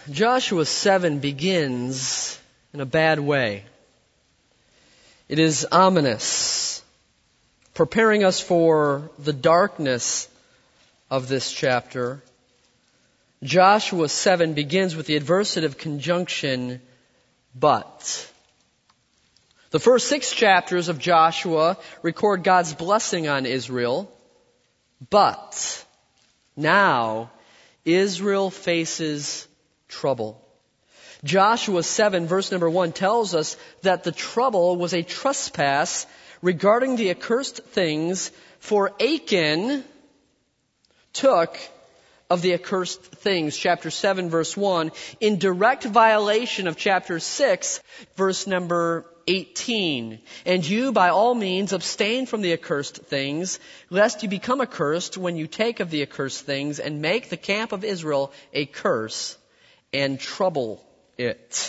Joshua 7 begins in a bad way. It is ominous, preparing us for the darkness of this chapter. Joshua 7 begins with the adversative conjunction, but. The first 6 chapters of Joshua record God's blessing on Israel, but now Israel faces trouble. Joshua 7 verse number 1 tells us that the trouble was a trespass regarding the accursed things, for Achan took of the accursed things. Chapter 7 verse 1, in direct violation of chapter 6 verse number 18. And you by all means abstain from the accursed things, lest you become accursed when you take of the accursed things and make the camp of Israel a curse and trouble it.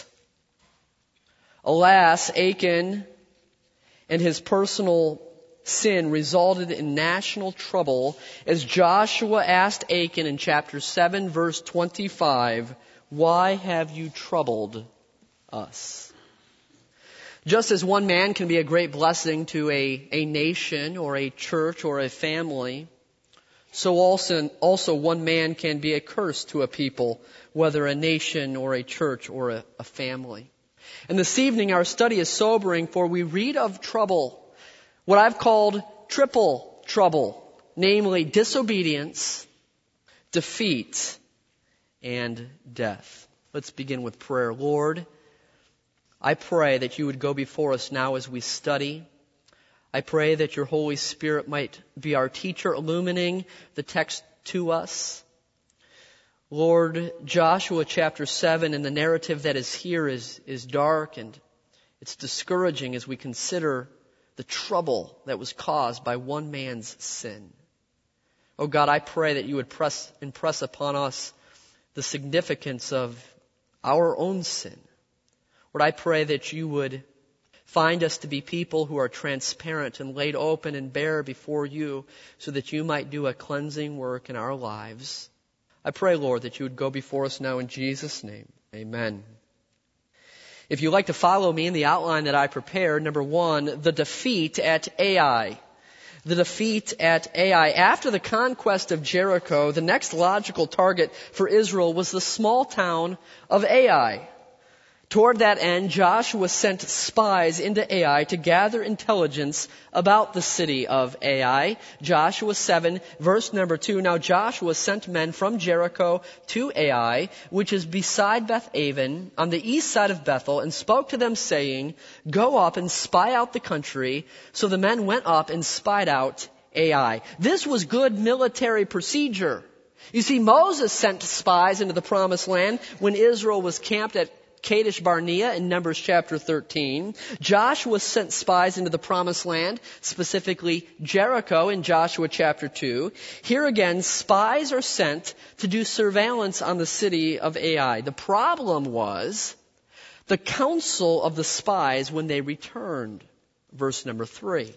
Alas, Achan and his personal sin resulted in national trouble, as Joshua asked Achan in chapter 7 verse 25, "Why have you troubled us?" Just as one man can be a great blessing to a nation or a church or a family, so also one man can be a curse to a people, whether a nation or a church or a family. And this evening our study is sobering, for we read of trouble, what I've called triple trouble, namely disobedience, defeat, and death. Let's begin with prayer. Lord, I pray that you would go before us now as we study. I pray that your Holy Spirit might be our teacher, illumining the text to us. Lord, Joshua chapter 7 and the narrative that is here is dark, and it's discouraging as we consider the trouble that was caused by one man's sin. Oh God, I pray that you would impress upon us the significance of our own sin. Lord, I pray that you would find us to be people who are transparent and laid open and bare before you, so that you might do a cleansing work in our lives. I pray, Lord, that you would go before us now in Jesus' name. Amen. If you'd like to follow me in the outline that I prepared, number 1, the defeat at Ai. The defeat at Ai. After the conquest of Jericho, the next logical target for Israel was the small town of Ai. Toward that end, Joshua sent spies into Ai to gather intelligence about the city of Ai. Joshua 7, verse number 2. Now Joshua sent men from Jericho to Ai, which is beside Beth-aven, on the east side of Bethel, and spoke to them, saying, "Go up and spy out the country." So the men went up and spied out Ai. This was good military procedure. You see, Moses sent spies into the promised land when Israel was camped at Kadesh Barnea in Numbers chapter 13. Joshua sent spies into the promised land, specifically Jericho in Joshua chapter 2. Here again, spies are sent to do surveillance on the city of Ai. The problem was the counsel of the spies when they returned. Verse number 3.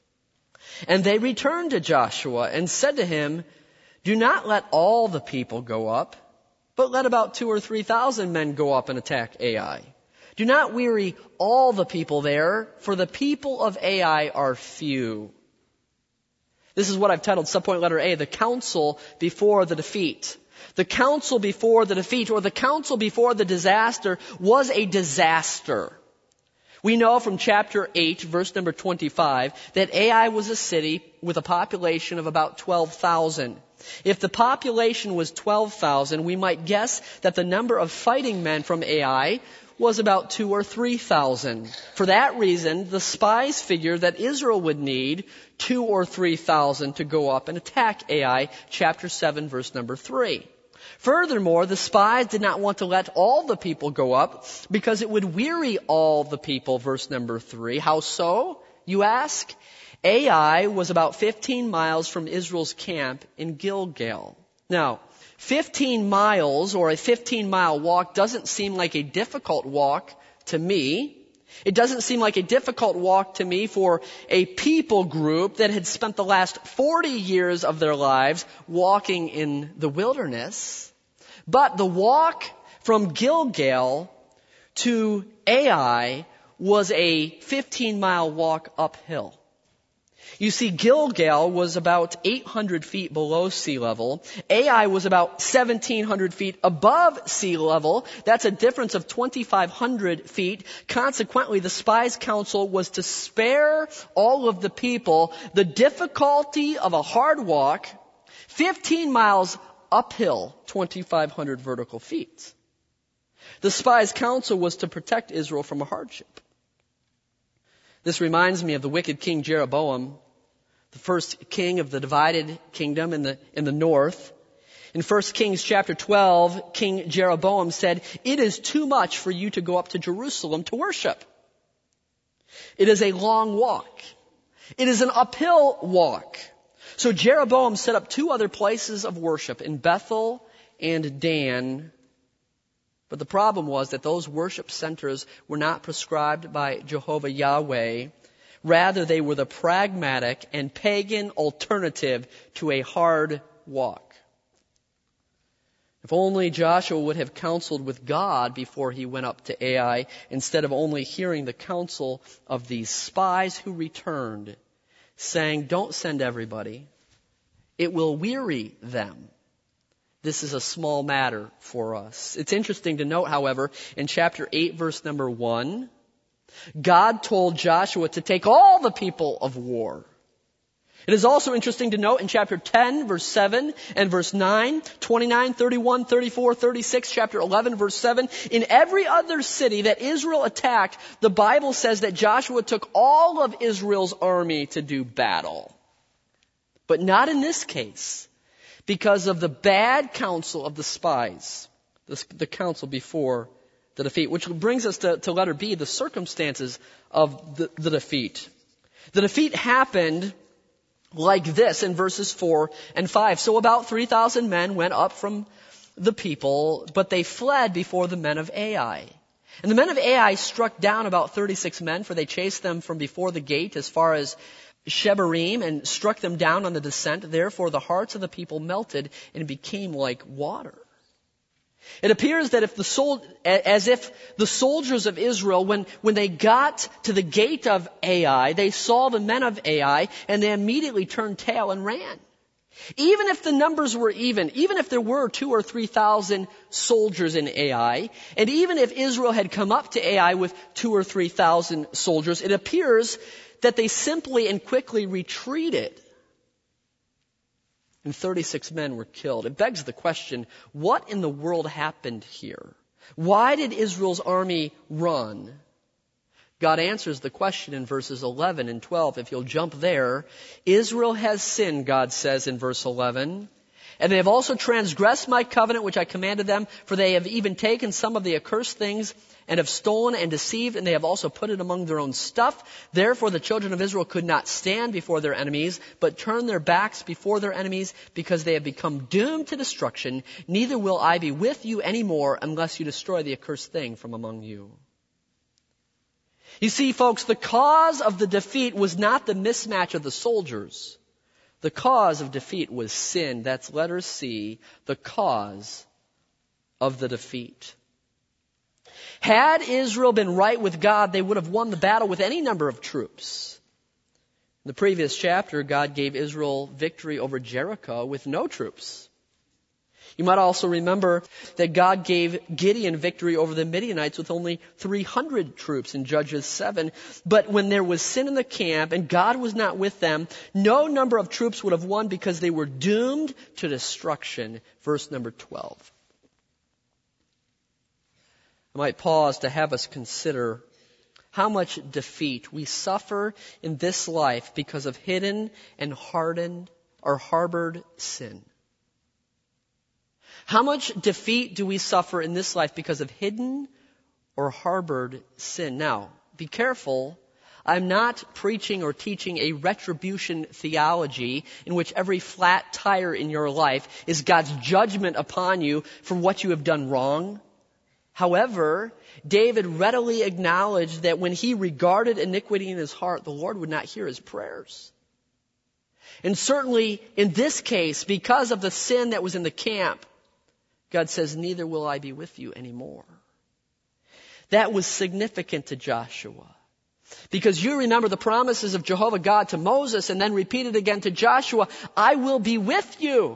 And they returned to Joshua and said to him, "Do not let all the people go up, but let about 2,000 or 3,000 men go up and attack Ai. Do not weary all the people there, for the people of Ai are few." This is what I've titled subpoint letter A, the counsel before the defeat. The counsel before the defeat, or the counsel before the disaster, was a disaster. We know from chapter 8, verse number 25, that Ai was a city with a population of about 12,000. If the population was 12,000, we might guess that the number of fighting men from Ai was about 2,000 or 3,000. For that reason, the spies figured that Israel would need 2,000 or 3,000 to go up and attack Ai, chapter 7, verse number 3. Furthermore, the spies did not want to let all the people go up because it would weary all the people, verse number 3. How so, you ask? Ai was about 15 miles from Israel's camp in Gilgal. Now, 15 miles or a 15-mile walk doesn't seem like a difficult walk to me. It doesn't seem like a difficult walk to me for a people group that had spent the last 40 years of their lives walking in the wilderness. But the walk from Gilgal to Ai was a 15-mile walk uphill. You see, Gilgal was about 800 feet below sea level. Ai was about 1,700 feet above sea level. That's a difference of 2,500 feet. Consequently, the spies' counsel was to spare all of the people the difficulty of a hard walk, 15 miles uphill, 2,500 vertical feet. The spies' counsel was to protect Israel from a hardship. This reminds me of the wicked king Jeroboam, the first king of the divided kingdom in the north. In 1 Kings chapter 12, King Jeroboam said, "It is too much for you to go up to Jerusalem to worship. It is a long walk. It is an uphill walk." So Jeroboam set up two other places of worship in Bethel and Dan. But the problem was that those worship centers were not prescribed by Jehovah Yahweh. Rather, they were the pragmatic and pagan alternative to a hard walk. If only Joshua would have counseled with God before he went up to Ai, instead of only hearing the counsel of these spies who returned, saying, "Don't send everybody. It will weary them." This is a small matter for us. It's interesting to note, however, in chapter 8, verse number 1, God told Joshua to take all the people of war. It is also interesting to note in chapter 10, verse 7 and verse 9, 29, 31, 34, 36, chapter 11, verse 7. In every other city that Israel attacked, the Bible says that Joshua took all of Israel's army to do battle. But not in this case, because of the bad counsel of the spies, the counsel before the defeat, which brings us to letter B, the circumstances of the defeat. The defeat happened like this in verses 4 and 5. So about 3,000 men went up from the people, but they fled before the men of Ai. And the men of Ai struck down about 36 men, for they chased them from before the gate as far as Shebarim and struck them down on the descent. Therefore the hearts of the people melted and became like water. It appears that as if the soldiers of Israel, when they got to the gate of Ai, they saw the men of Ai and they immediately turned tail and ran. Even if the numbers were even if there were 2,000 or 3,000 soldiers in Ai, and even if Israel had come up to Ai with 2,000 or 3,000 soldiers, it appears that they simply and quickly retreated. And 36 men were killed. It begs the question, what in the world happened here? Why did Israel's army run? God answers the question in verses 11 and 12. If you'll jump there, Israel has sinned, God says in verse 11. And they have also transgressed my covenant which I commanded them, for they have even taken some of the accursed things and have stolen and deceived, and they have also put it among their own stuff. Therefore the children of Israel could not stand before their enemies, but turned their backs before their enemies, because they have become doomed to destruction. Neither will I be with you anymore unless you destroy the accursed thing from among you. You see, folks, the cause of the defeat was not the mismatch of the soldiers. The cause of defeat was sin. That's letter C, the cause of the defeat. Had Israel been right with God, they would have won the battle with any number of troops. In the previous chapter, God gave Israel victory over Jericho with no troops. You might also remember that God gave Gideon victory over the Midianites with only 300 troops in Judges 7. But when there was sin in the camp and God was not with them, no number of troops would have won because they were doomed to destruction. Verse number 12. I might pause to have us consider how much defeat we suffer in this life because of hidden and hardened or harbored sin. How much defeat do we suffer in this life because of hidden or harbored sin? Now, be careful. I'm not preaching or teaching a retribution theology in which every flat tire in your life is God's judgment upon you for what you have done wrong. However, David readily acknowledged that when he regarded iniquity in his heart, the Lord would not hear his prayers. And certainly in this case, because of the sin that was in the camp, God says, neither will I be with you anymore. That was significant to Joshua. Because you remember the promises of Jehovah God to Moses and then repeated again to Joshua, I will be with you.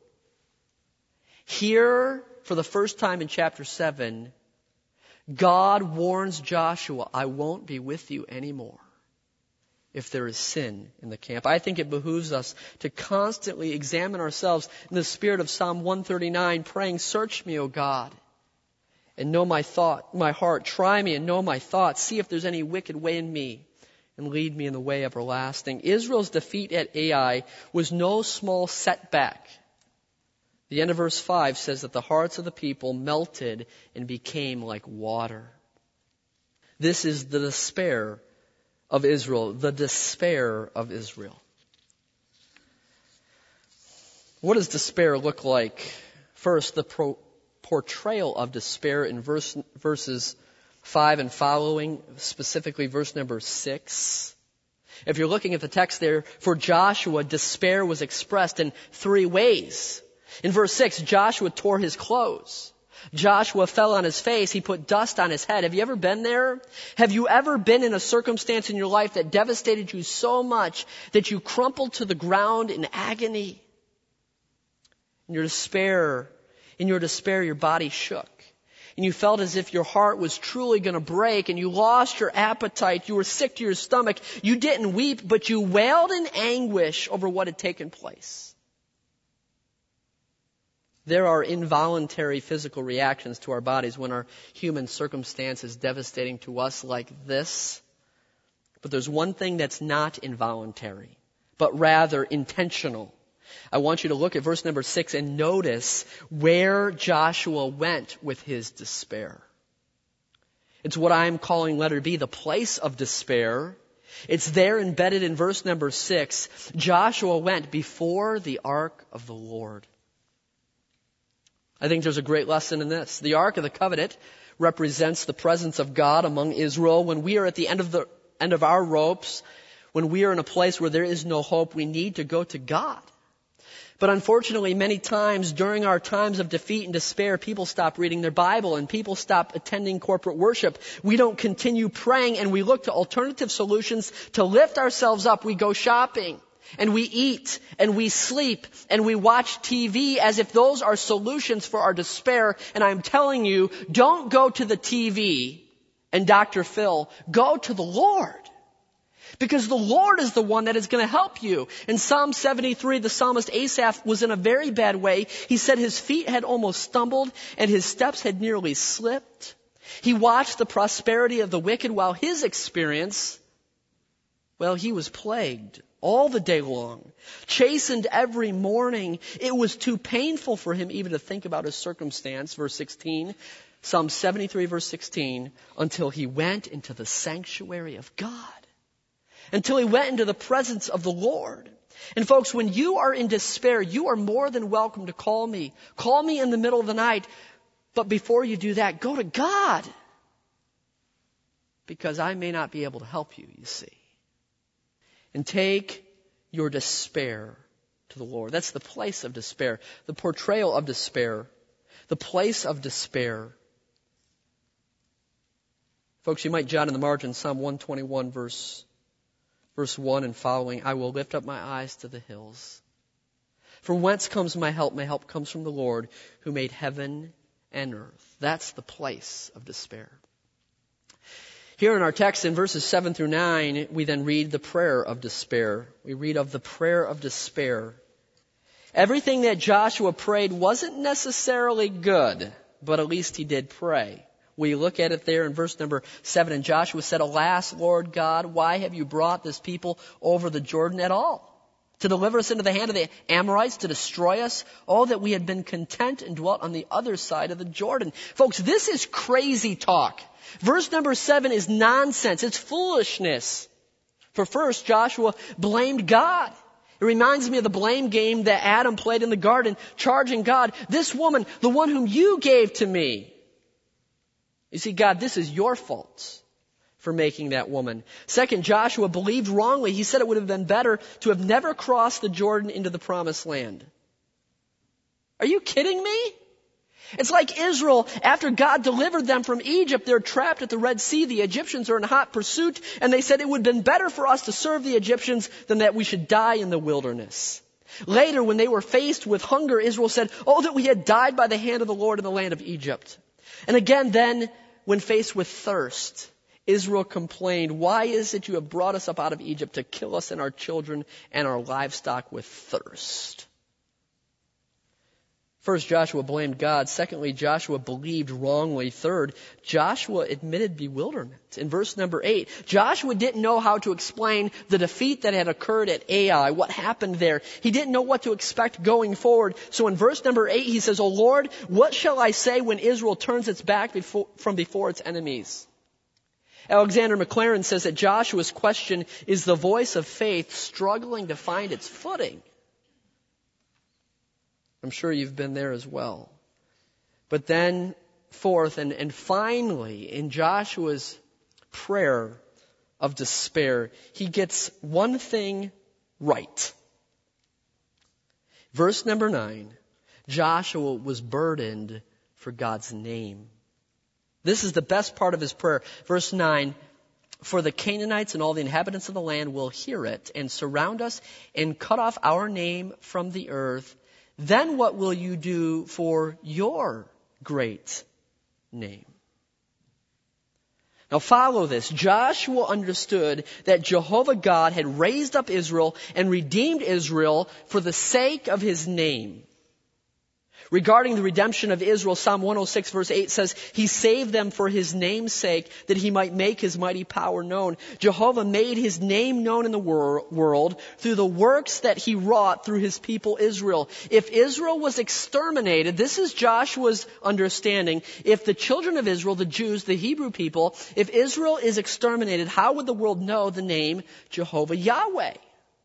Here, for the first time in chapter 7, God warns Joshua, I won't be with you anymore if there is sin in the camp. I think it behooves us to constantly examine ourselves in the spirit of Psalm 139, praying, search me, O God, and know my heart. Try me and know my thoughts. See if there's any wicked way in me, and lead me in the way everlasting. Israel's defeat at Ai was no small setback. The end of verse 5 says that the hearts of the people melted and became like water. This is the despair of Israel, the despair of Israel. What does despair look like? First, the portrayal of despair in verses 5 and following, specifically verse number 6. If you're looking at the text there, for Joshua, despair was expressed in 3 ways. In verse 6, Joshua tore his clothes. Joshua fell on his face. He put dust on his head. Have you ever been there? Have you ever been in a circumstance in your life that devastated you so much that you crumpled to the ground in agony? In your despair, your body shook. And you felt as if your heart was truly going to break, and you lost your appetite. You were sick to your stomach. You didn't weep, but you wailed in anguish over what had taken place. There are involuntary physical reactions to our bodies when our human circumstance is devastating to us like this. But there's one thing that's not involuntary, but rather intentional. I want you to look at verse number 6 and notice where Joshua went with his despair. It's what I'm calling, letter B, the place of despair. It's there embedded in verse number 6. Joshua went before the ark of the Lord. I think there's a great lesson in this. The Ark of the Covenant represents the presence of God among Israel. When we are at the end of our ropes, when we are in a place where there is no hope, we need to go to God. But unfortunately, many times during our times of defeat and despair, people stop reading their Bible and people stop attending corporate worship. We don't continue praying, and we look to alternative solutions to lift ourselves up. We go shopping. And we eat, and we sleep, and we watch TV as if those are solutions for our despair. And I'm telling you, don't go to the TV and Dr. Phil. Go to the Lord. Because the Lord is the one that is going to help you. In Psalm 73, the psalmist Asaph was in a very bad way. He said his feet had almost stumbled, and his steps had nearly slipped. He watched the prosperity of the wicked while his experience, well, he was plagued all the day long, chastened every morning. It was too painful for him even to think about his circumstance. Verse 16, Psalm 73, verse 16, until he went into the sanctuary of God, until he went into the presence of the Lord. And folks, when you are in despair, you are more than welcome to call me. Call me in the middle of the night. But before you do that, go to God. Because I may not be able to help you, you see. And take your despair to the Lord. That's the place of despair. The portrayal of despair. The place of despair. Folks, you might jot in the margin Psalm 121 verse 1 and following. I will lift up my eyes to the hills. From whence comes my help? My help comes from the Lord who made heaven and earth. That's the place of despair. Here in our text in verses 7 through 9, we then read the prayer of despair. We read of the prayer of despair. Everything that Joshua prayed wasn't necessarily good, but at least he did pray. We look at it there in verse number 7, and Joshua said, Alas, Lord God, why have you brought this people over the Jordan at all? To deliver us into the hand of the Amorites, to destroy us? Oh, that we had been content and dwelt on the other side of the Jordan. Folks, this is crazy talk. Verse number 7 is nonsense. It's foolishness. For first, Joshua blamed God. It reminds me of the blame game that Adam played in the garden, charging God, this woman, the one whom you gave to me. You see, God, this is your fault for making that woman. Second, Joshua believed wrongly. He said it would have been better to have never crossed the Jordan into the promised land. Are you kidding me? It's like Israel, after God delivered them from Egypt, they're trapped at the Red Sea. The Egyptians are in hot pursuit, and they said it would have been better for us to serve the Egyptians than that we should die in the wilderness. Later, when they were faced with hunger, Israel said, "Oh, that we had died by the hand of the Lord in the land of Egypt." And again, then, when faced with thirst, Israel complained, "Why is it you have brought us up out of Egypt to kill us and our children and our livestock with thirst?" First, Joshua blamed God. Secondly, Joshua believed wrongly. Third, Joshua admitted bewilderment. In verse number 8, Joshua didn't know how to explain the defeat that had occurred at Ai, what happened there. He didn't know what to expect going forward. So in verse number 8, he says, "O Lord, what shall I say when Israel turns its back from before its enemies?" Alexander McLaren says that Joshua's question is the voice of faith struggling to find its footing. I'm sure you've been there as well. But then, fourth and finally, in Joshua's prayer of despair, he gets one thing right. Verse number 9, Joshua was burdened for God's name. This is the best part of his prayer. Verse 9, "For the Canaanites and all the inhabitants of the land will hear it and surround us and cut off our name from the earth. Then what will you do for your great name?" Now follow this. Joshua understood that Jehovah God had raised up Israel and redeemed Israel for the sake of his name. Regarding the redemption of Israel, Psalm 106 verse 8 says, "He saved them for his name's sake, that he might make his mighty power known." Jehovah made his name known in the world through the works that he wrought through his people Israel. If Israel was exterminated, this is Joshua's understanding, if the children of Israel, the Jews, the Hebrew people, if Israel is exterminated, how would the world know the name Jehovah Yahweh?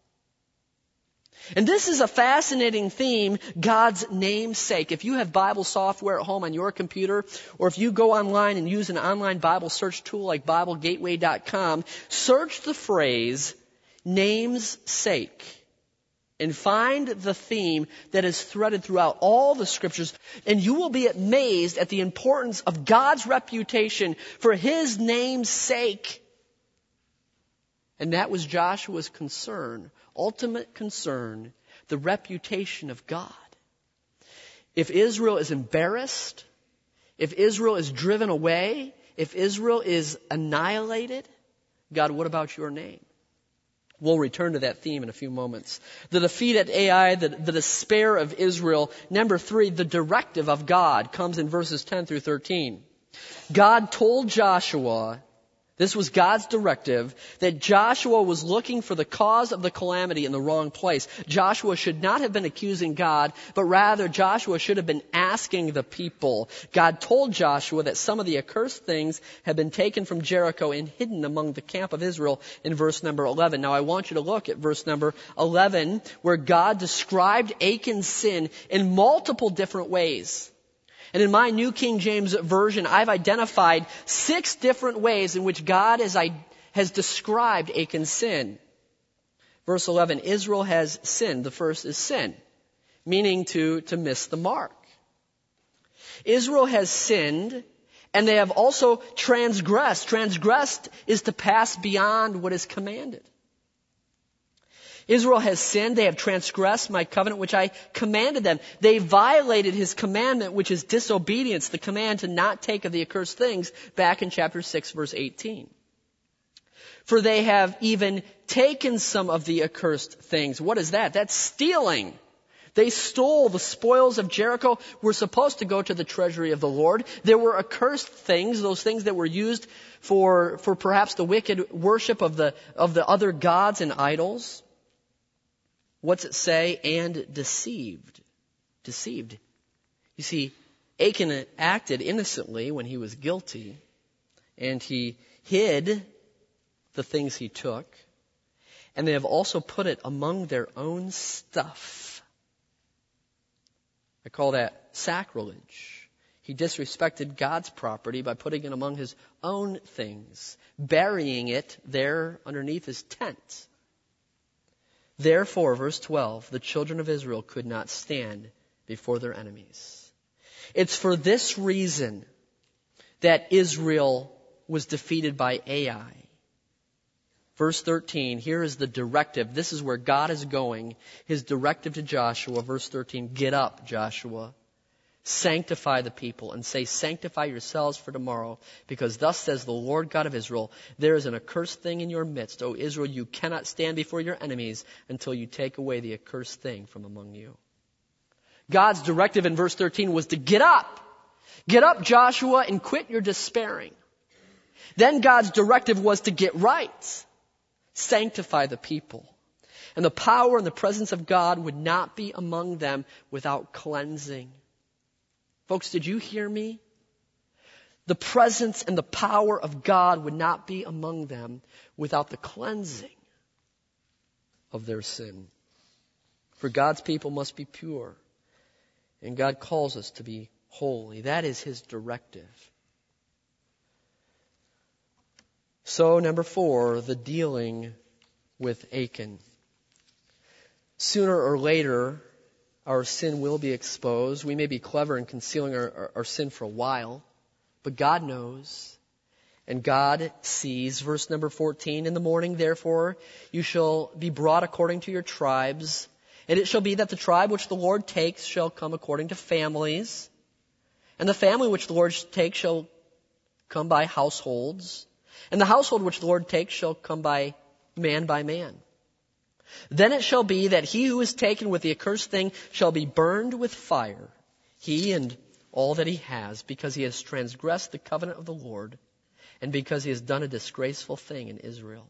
And this is a fascinating theme, God's namesake. If you have Bible software at home on your computer, or if you go online and use an online Bible search tool like BibleGateway.com, search the phrase namesake and find the theme that is threaded throughout all the scriptures, and you will be amazed at the importance of God's reputation for his name's sake. And that was Joshua's concern, ultimate concern, the reputation of God. If Israel is embarrassed, if Israel is driven away, if Israel is annihilated, God, what about your name? We'll return to that theme in a few moments. The defeat at Ai, the despair of Israel. Number 3, the directive of God comes in verses 10 through 13. God told Joshua, this was God's directive, that Joshua was looking for the cause of the calamity in the wrong place. Joshua should not have been accusing God, but rather Joshua should have been asking the people. God told Joshua that some of the accursed things had been taken from Jericho and hidden among the camp of Israel in verse number 11. Now I want you to look at verse number 11, where God described Achan's sin in multiple different ways. And in my New King James Version, I've identified 6 different ways in which God has described Achan's sin. Verse 11, Israel has sinned. The first is sin, meaning to miss the mark. Israel has sinned, and they have also transgressed. Transgressed is to pass beyond what is commanded. Israel has sinned. They have transgressed my covenant, which I commanded them. They violated his commandment, which is disobedience, the command to not take of the accursed things, back in chapter 6, verse 18. For they have even taken some of the accursed things. What is that? That's stealing. They stole the spoils of Jericho, were supposed to go to the treasury of the Lord. There were accursed things, those things that were used for perhaps the wicked worship of the other gods and idols. What's it say? And deceived. Deceived. You see, Achan acted innocently when he was guilty, and he hid the things he took, and they have also put it among their own stuff. I call that sacrilege. He disrespected God's property by putting it among his own things, burying it there underneath his tent. Therefore, verse 12, the children of Israel could not stand before their enemies. It's for this reason that Israel was defeated by Ai. Verse 13, here is the directive. This is where God is going. His directive to Joshua, verse 13, get up, Joshua. Sanctify the people and say, sanctify yourselves for tomorrow, because thus says the Lord God of Israel, there is an accursed thing in your midst, O Israel, you cannot stand before your enemies until you take away the accursed thing from among you. God's directive in verse 13 was to get up. Get up, Joshua, and quit your despairing. Then God's directive was to get right. Sanctify the people. And the power and the presence of God would not be among them without cleansing. Folks, did you hear me? The presence and the power of God would not be among them without the cleansing of their sin. For God's people must be pure. And God calls us to be holy. That is His directive. So, number 4, the dealing with Achan. Sooner or later, our sin will be exposed. We may be clever in concealing our sin for a while, but God knows and God sees. Verse number 14, in the morning, therefore, you shall be brought according to your tribes, and it shall be that the tribe which the Lord takes shall come according to families, and the family which the Lord takes shall come by households, and the household which the Lord takes shall come by man. Then it shall be that he who is taken with the accursed thing shall be burned with fire, he and all that he has, because he has transgressed the covenant of the Lord, and because he has done a disgraceful thing in Israel.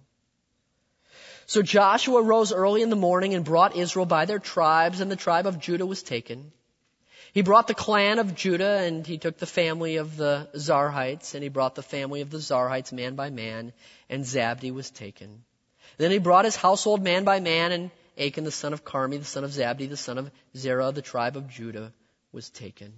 So Joshua rose early in the morning and brought Israel by their tribes, and the tribe of Judah was taken. He brought the clan of Judah, and he took the family of the Zarhites, and he brought the family of the Zarhites man by man, and Zabdi was taken. Then he brought his household man by man, and Achan the son of Carmi, the son of Zabdi, the son of Zerah, the tribe of Judah, was taken.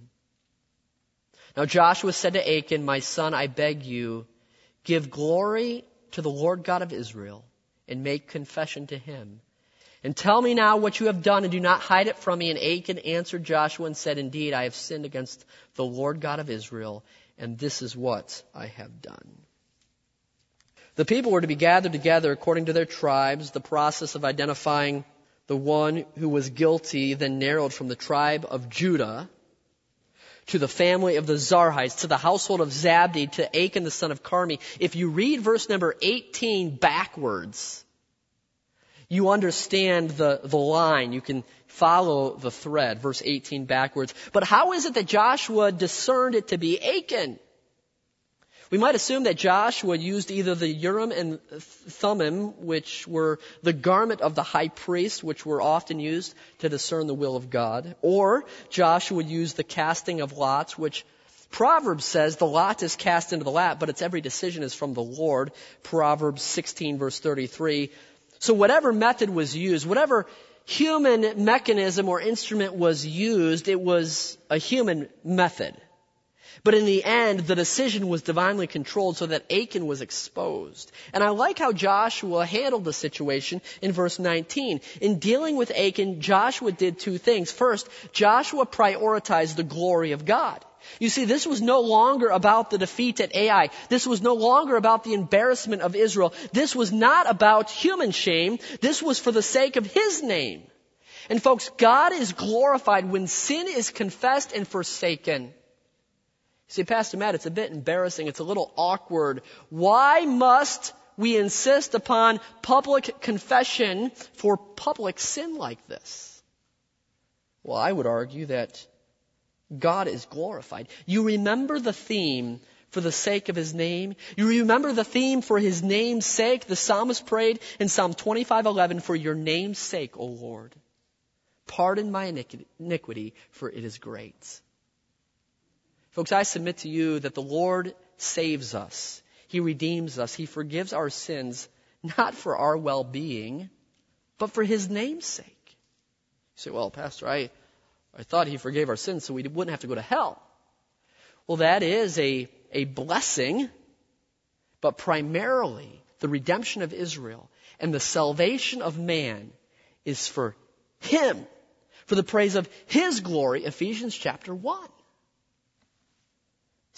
Now Joshua said to Achan, my son, I beg you, give glory to the Lord God of Israel, and make confession to him. And tell me now what you have done, and do not hide it from me. And Achan answered Joshua and said, indeed, I have sinned against the Lord God of Israel, and this is what I have done. The people were to be gathered together according to their tribes. The process of identifying the one who was guilty then narrowed from the tribe of Judah to the family of the Zarhites, to the household of Zabdi, to Achan the son of Carmi. If you read verse number 18 backwards, you understand the line. You can follow the thread, verse 18 backwards. But how is it that Joshua discerned it to be Achan? We might assume that Joshua used either the Urim and Thummim, which were the garment of the high priest, which were often used to discern the will of God, or Joshua used the casting of lots, which Proverbs says the lot is cast into the lap, but its every decision is from the Lord. Proverbs 16 verse 33. So whatever method was used, whatever human mechanism or instrument was used, it was a human method. But in the end, the decision was divinely controlled so that Achan was exposed. And I like how Joshua handled the situation in verse 19. In dealing with Achan, Joshua did two things. First, Joshua prioritized the glory of God. You see, this was no longer about the defeat at Ai. This was no longer about the embarrassment of Israel. This was not about human shame. This was for the sake of His name. And folks, God is glorified when sin is confessed and forsaken. See, Pastor Matt, it's a bit embarrassing. It's a little awkward. Why must we insist upon public confession for public sin like this? Well, I would argue that God is glorified. You remember the theme for the sake of His name? You remember the theme for His name's sake? The psalmist prayed in Psalm 25:11, for your name's sake, O Lord, pardon my iniquity, for it is great. Folks, I submit to you that the Lord saves us. He redeems us. He forgives our sins, not for our well-being, but for His name's sake. You say, well, Pastor, I thought He forgave our sins so we wouldn't have to go to hell. Well, that is a blessing, but primarily the redemption of Israel and the salvation of man is for Him, for the praise of His glory, Ephesians chapter 1.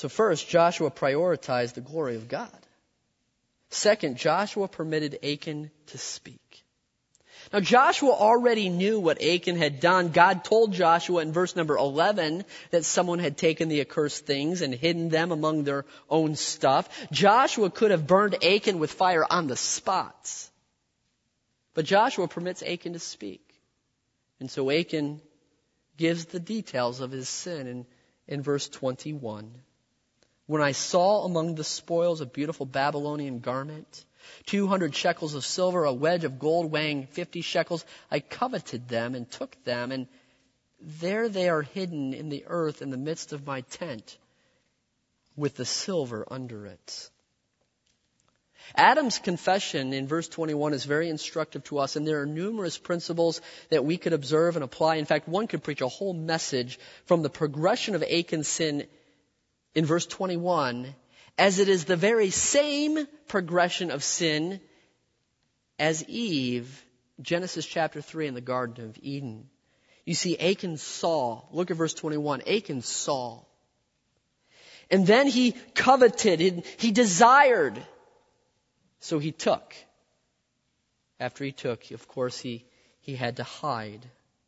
So first, Joshua prioritized the glory of God. Second, Joshua permitted Achan to speak. Now, Joshua already knew what Achan had done. God told Joshua in verse number 11 that someone had taken the accursed things and hidden them among their own stuff. Joshua could have burned Achan with fire on the spot. But Joshua permits Achan to speak. And so Achan gives the details of his sin in verse 21. When I saw among the spoils a beautiful Babylonian garment, 200 shekels of silver, a wedge of gold weighing 50 shekels, I coveted them and took them, and there they are hidden in the earth in the midst of my tent with the silver under it. Adam's confession in verse 21 is very instructive to us, and there are numerous principles that we could observe and apply. In fact, one could preach a whole message from the progression of Achan's sin in verse 21, as it is the very same progression of sin as Eve, Genesis chapter 3 in the Garden of Eden. You see, Achan saw. Look at verse 21. Achan saw. And then he coveted, he desired. So he took. After he took, of course, he had to hide.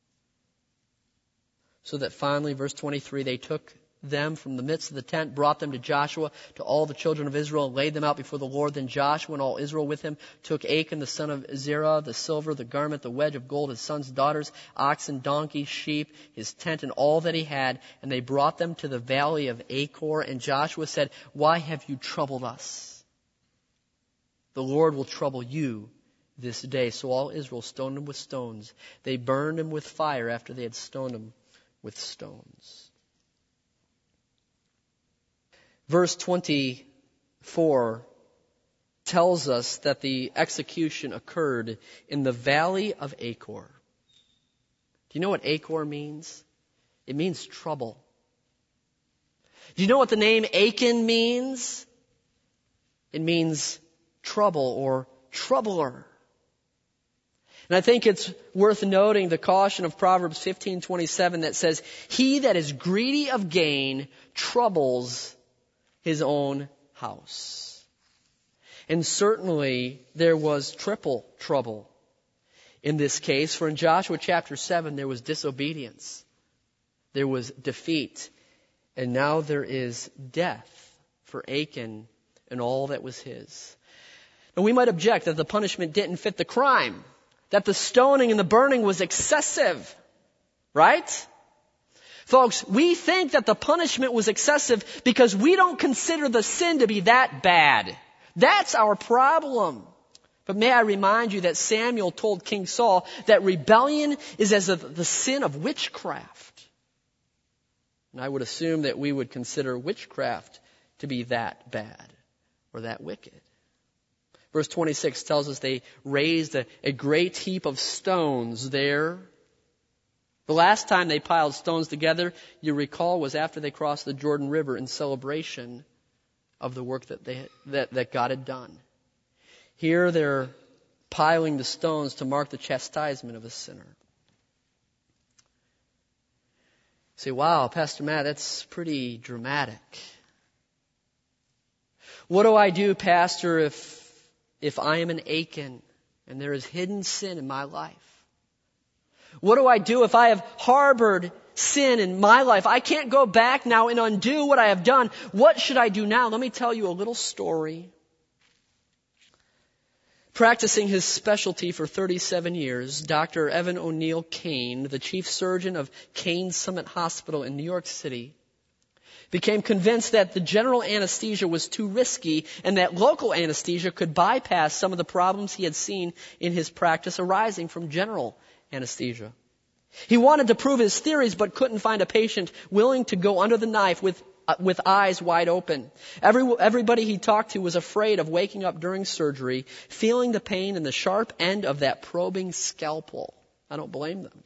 So that finally, verse 23, they took them from the midst of the tent, brought them to Joshua, to all the children of Israel, and laid them out before the Lord. Then Joshua and all Israel with him took Achan the son of Zerah, the silver, the garment, the wedge of gold, his sons, daughters, oxen, donkeys, sheep, his tent, and all that he had, and they brought them to the valley of Achor. And Joshua said, why have you troubled us? The Lord will trouble you this day. So all Israel stoned him with stones. They burned him with fire after they had stoned him with stones. Verse 24 tells us that the execution occurred in the valley of Achor. Do you know what Achor means? It means trouble. Do you know what the name Achan means? It means trouble or troubler. And I think it's worth noting the caution of Proverbs 15:27 that says, he that is greedy of gain troubles his own house. And certainly there was triple trouble in this case, for in Joshua chapter 7 there was disobedience, there was defeat, and now there is death for Achan and all that was his. And we might object that the punishment didn't fit the crime, that the stoning and the burning was excessive, right? Folks, we think that the punishment was excessive because we don't consider the sin to be that bad. That's our problem. But may I remind you that Samuel told King Saul that rebellion is as the sin of witchcraft. And I would assume that we would consider witchcraft to be that bad or that wicked. Verse 26 tells us they raised a great heap of stones there. The last time they piled stones together, you recall, was after they crossed the Jordan River in celebration of the work that God had done. Here they're piling the stones to mark the chastisement of a sinner. You say, wow, Pastor Matt, that's pretty dramatic. What do I do, Pastor, if I am an Achan and there is hidden sin in my life? What do I do if I have harbored sin in my life? I can't go back now and undo what I have done. What should I do now? Let me tell you a little story. Practicing his specialty for 37 years, Dr. Evan O'Neill Kane, the chief surgeon of Kane Summit Hospital in New York City, became convinced that the general anesthesia was too risky and that local anesthesia could bypass some of the problems he had seen in his practice arising from general anesthesia. He wanted to prove his theories but couldn't find a patient willing to go under the knife with eyes wide open. Everybody he talked to was afraid of waking up during surgery, feeling the pain and the sharp end of that probing scalpel. I don't blame them.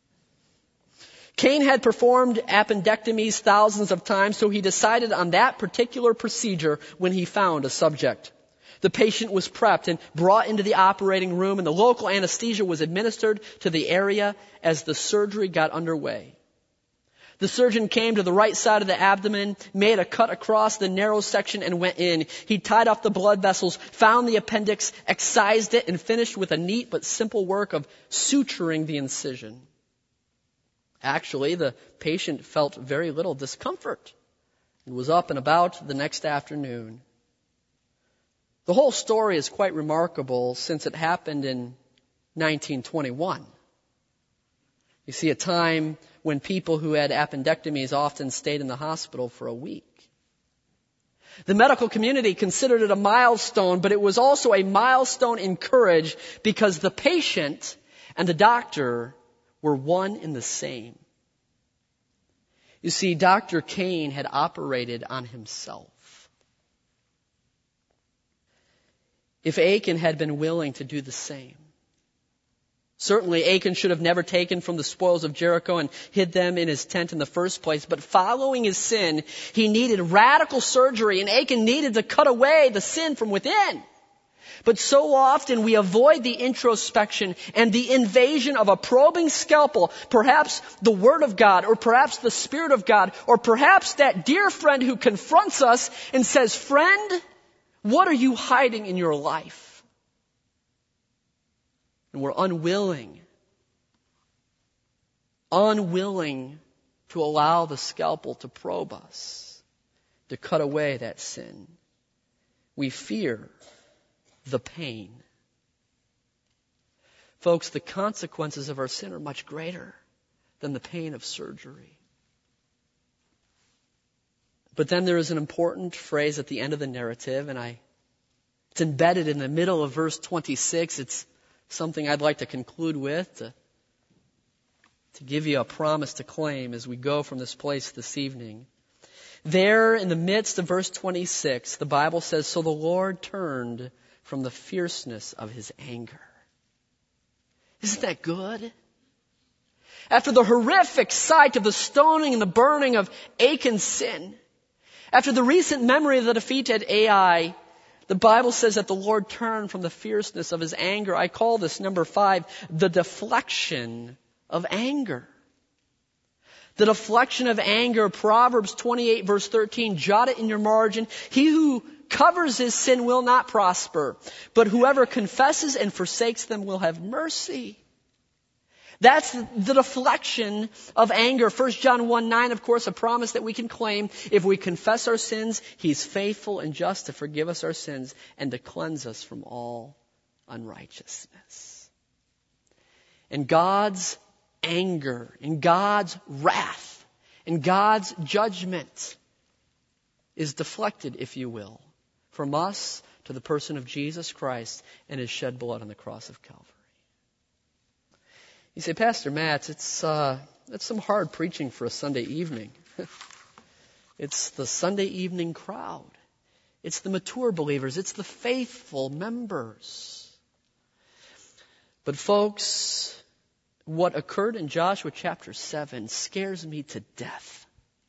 Kane had performed appendectomies thousands of times, so he decided on that particular procedure when he found a subject. The patient was prepped and brought into the operating room, and the local anesthesia was administered to the area as the surgery got underway. The surgeon came to the right side of the abdomen, made a cut across the narrow section, and went in. He tied off the blood vessels, found the appendix, excised it, and finished with a neat but simple work of suturing the incision. Actually, the patient felt very little discomfort and was up and about the next afternoon. The whole story is quite remarkable since it happened in 1921. You see, a time when people who had appendectomies often stayed in the hospital for a week. The medical community considered it a milestone, but it was also a milestone in courage because the patient and the doctor were one and the same. You see, Dr. Kane had operated on himself. If Achan had been willing to do the same, certainly Achan should have never taken from the spoils of Jericho and hid them in his tent in the first place. But following his sin, he needed radical surgery, and Achan needed to cut away the sin from within. But so often we avoid the introspection and the invasion of a probing scalpel, perhaps the Word of God, or perhaps the Spirit of God, or perhaps that dear friend who confronts us and says, "Friend, what are you hiding in your life?" And we're unwilling to allow the scalpel to probe us, to cut away that sin. We fear the pain. Folks, the consequences of our sin are much greater than the pain of surgery. But then there is an important phrase at the end of the narrative, and it's embedded in the middle of verse 26. It's something I'd like to conclude with, to give you a promise to claim as we go from this place this evening. There in the midst of verse 26, the Bible says, "So the Lord turned from the fierceness of his anger." Isn't that good? After the horrific sight of the stoning and the burning of Achan's sin, after the recent memory of the defeat at Ai, the Bible says that the Lord turned from the fierceness of his anger. I call this, number 5, the deflection of anger. The deflection of anger. Proverbs 28 verse 13, jot it in your margin. He who covers his sin will not prosper, but whoever confesses and forsakes them will have mercy. That's the deflection of anger. 1 John 1:9, of course, a promise that we can claim. If we confess our sins, he's faithful and just to forgive us our sins and to cleanse us from all unrighteousness. And God's anger, and God's wrath, and God's judgment is deflected, if you will, from us to the person of Jesus Christ and his shed blood on the cross of Calvary. You say, "Pastor Matt, that's some hard preaching for a Sunday evening." It's the Sunday evening crowd. It's the mature believers. It's the faithful members. But folks, what occurred in Joshua chapter 7 scares me to death.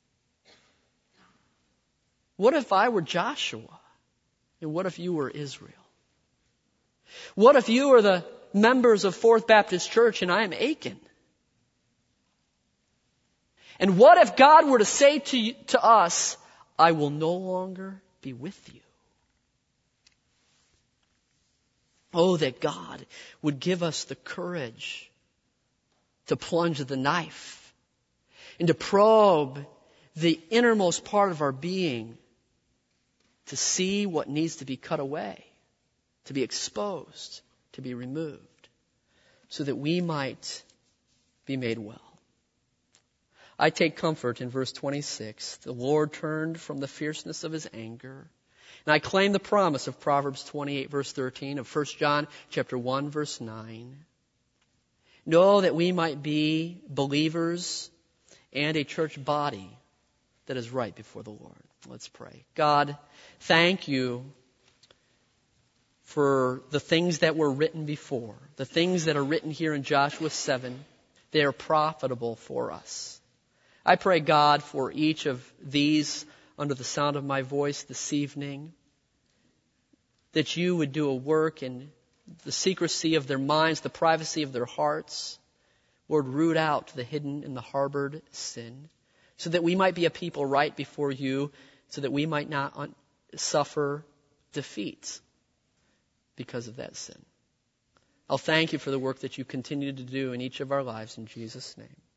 What if I were Joshua? And what if you were Israel? What if you were the members of Fourth Baptist Church and I am Achan? And what if God were to say to us, "I will no longer be with you"? Oh, that God would give us the courage to plunge the knife and to probe the innermost part of our being, to see what needs to be cut away, to be exposed, to be removed, so that we might be made well. I take comfort in verse 26. The Lord turned from the fierceness of his anger. And I claim the promise of Proverbs 28 verse 13, of 1 John chapter 1 verse 9. Know that we might be believers and a church body that is right before the Lord. Let's pray. God, thank you for the things that were written before, the things that are written here in Joshua 7. They are profitable for us. I pray, God, for each of these under the sound of my voice this evening, that you would do a work in the secrecy of their minds, the privacy of their hearts. Lord, root out the hidden and the harbored sin. so that we might be a people right before you, so that we might not suffer defeats because of that sin. I'll thank you for the work that you continue to do in each of our lives in Jesus' name.